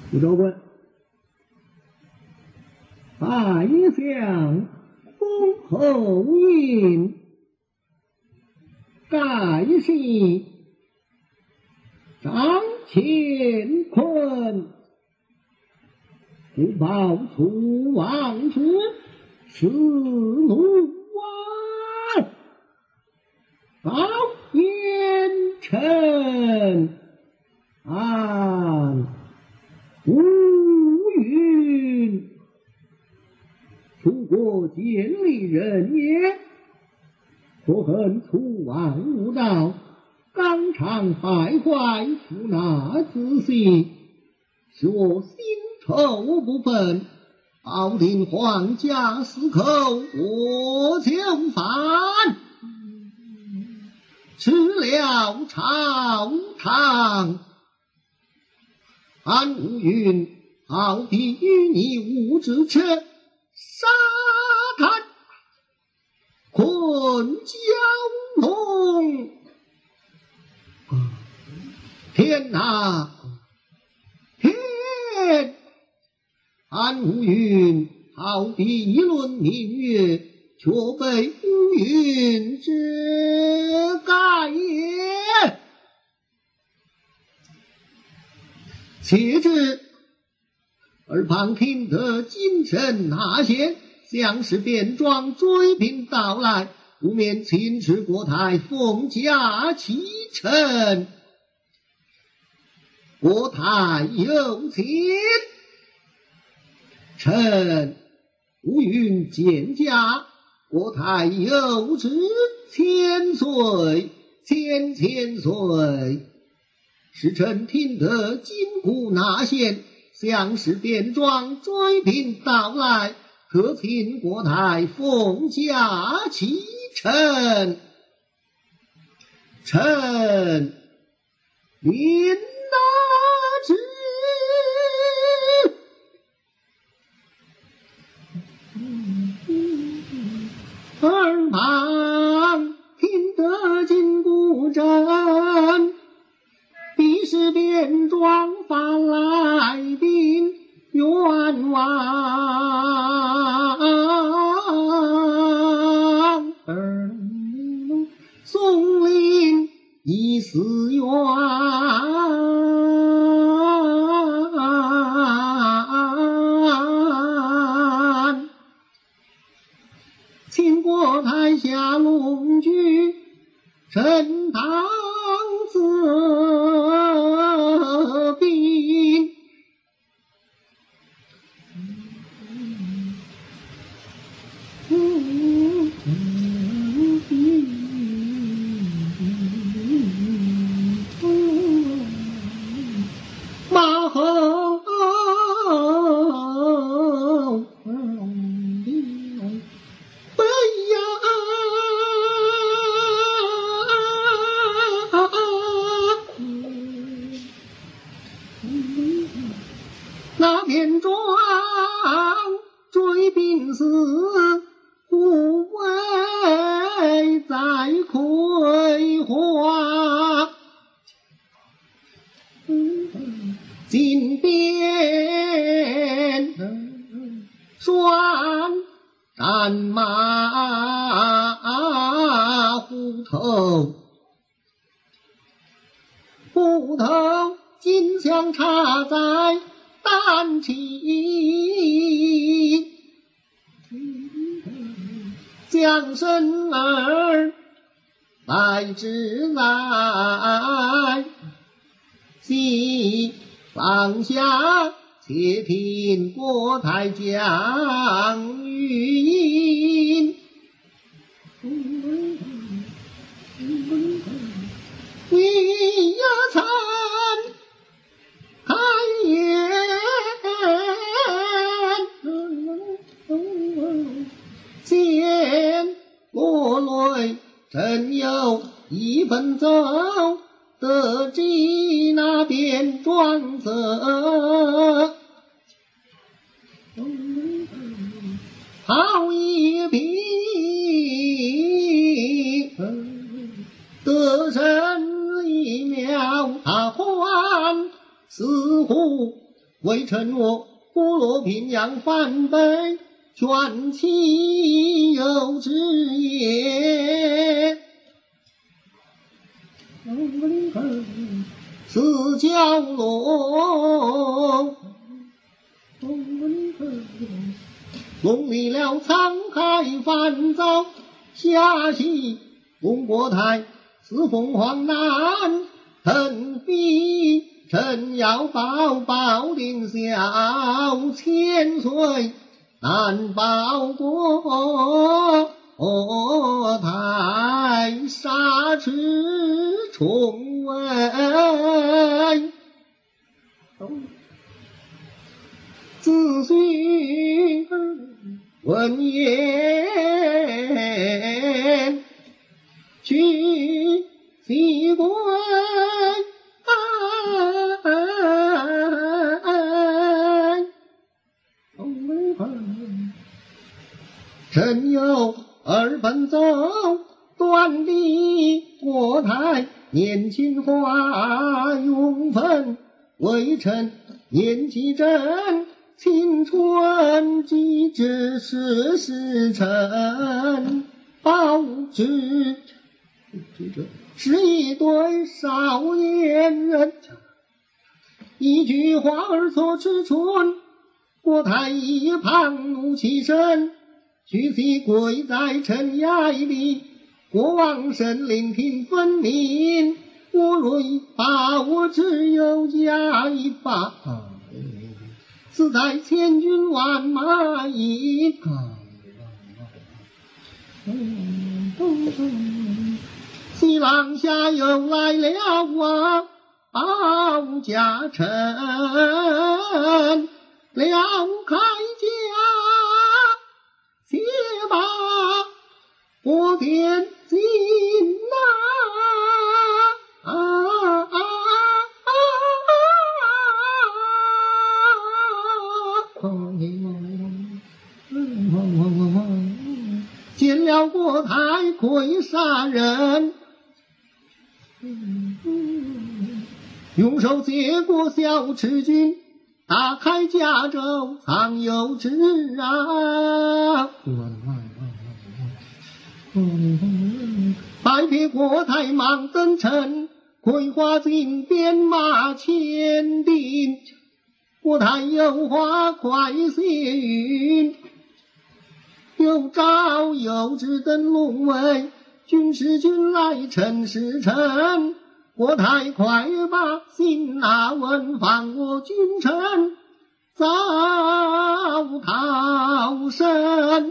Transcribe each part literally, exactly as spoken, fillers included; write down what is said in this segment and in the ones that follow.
吴州官，拜相封侯印，盖是张乾坤，不报楚王之此怒啊！报烟尘安无云，楚国建立人也，可恨楚王无道，纲常败坏，负纳之心，使我心头不忿。保定皇家死口，我就犯，吃了朝堂。安无云好比与你无知者沙滩，困蛟龙。天哪，天！安无云好比一轮明月，却被乌云遮盖也。且知耳旁听得金声呐喊，相士便装追兵到来，不免请示国太封驾启程。国太有请，臣乌云见驾，国太有旨，千岁，千千岁。使臣听得金鼓呐喊，相士便装追兵到来，可请国太封驾启程。臣领纳旨。耳旁听得金鼓震，彼时便装发来宾冤枉，松林已死冤。请国太下龙驹，臣当责兵。马后北呀，那边庄追兵死，护卫在葵花。金鞭拴战马虎头，虎头金枪插在担起，将身儿来之来，西放下，且听国太将语音。你呀曾开言，见落泪，真有一分走，得知那边庄则好一匹，得胜一秒他还似乎未承诺不落平阳反北，全其有之也。此蛟龙，龙离了沧海泛遭，下系龙国台，四凤凰南腾飞，臣要报保定小，千岁难报国。哦，台杀翅重围，子孙闻言去西归。臣有二本奏，断立国台，年轻花永分，微臣年纪正，青春机智是时辰，报之是一对少年人，一句话儿所吃春，国台一旁怒气生，屈膝跪在尘崖里，国王神灵听分明，我若把我只有加一把，死在千军万马营。西廊下又来了啊，报家臣了开家，且把我点进呐、啊啊啊见了国台愧杀人，用手接过小赤军，打开甲胄藏有之啊！拜别国台忙登城，葵花进鞭马千叮。国台有花快些云，有诏有旨登龙位，军师军来臣是臣。国台快把信拿问，放我君臣早逃生。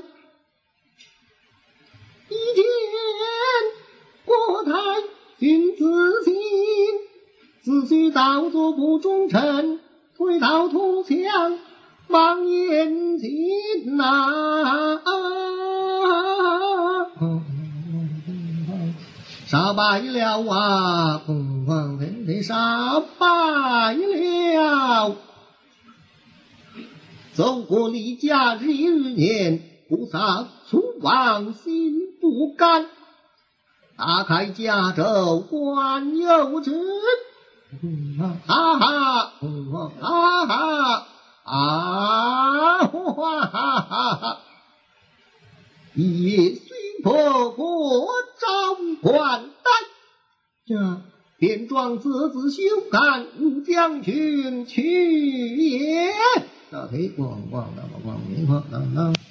一见国台君自信，自须当作不忠臣，推倒土墙望眼睛呐、啊，杀败了啊！凤凰天地杀败了，走过离家日日年，菩萨楚王心不甘。打开甲胄观有之，哈哈，哈哈啊！哈哈哈！一夜虽破国招冠带，这便装自自修干吾将军去也。大腿咣咣当咣咣，明晃当当。